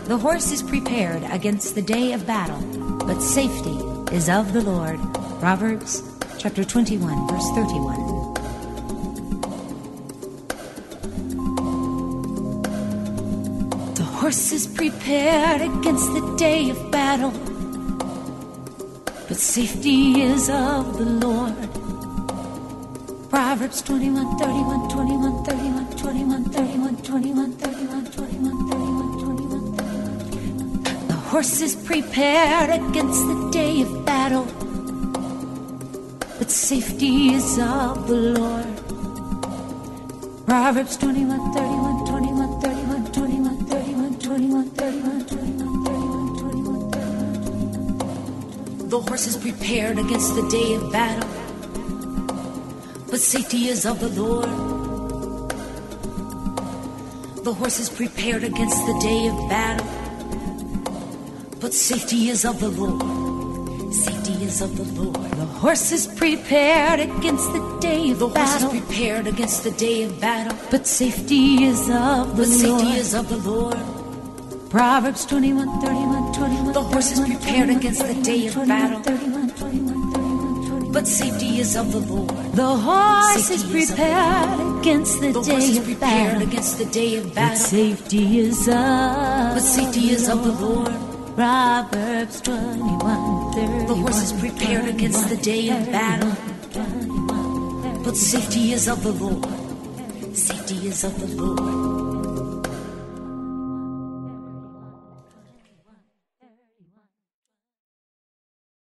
The horse is prepared against the day of battle, but safety is of the Lord. Proverbs chapter 21, verse 31. The horse is prepared against the day of battle, but safety is of the Lord. Proverbs 21, 31, 21, 31, 21, 31, 21, 31, 21, 31, 21, 31. The horse is prepared against the day of battle, but safety is of the Lord. Proverbs 21, 31, 21, 31, 21, 31, 21, 31, 21, 31, 21, 31, 21. The horse is prepared against the day of battle, but safety is of the Lord. The horse is prepared against the day of battle, but safety is of the Lord. Safety is of the Lord. The horse is prepared against the day of battle. The horse is prepared against the day of battle, but safety is of the Lord. Safety is of the Lord. Proverbs 21, 31, 21. The horse is prepared against the day of battle, 31, 21, 31, but safety is of the Lord. The horse is prepared against the day of battle, against the day of battle, but safety is of the Lord. Proverbs 21, 31. The horse is prepared against the day of battle, but safety is of the Lord. Safety is of the Lord.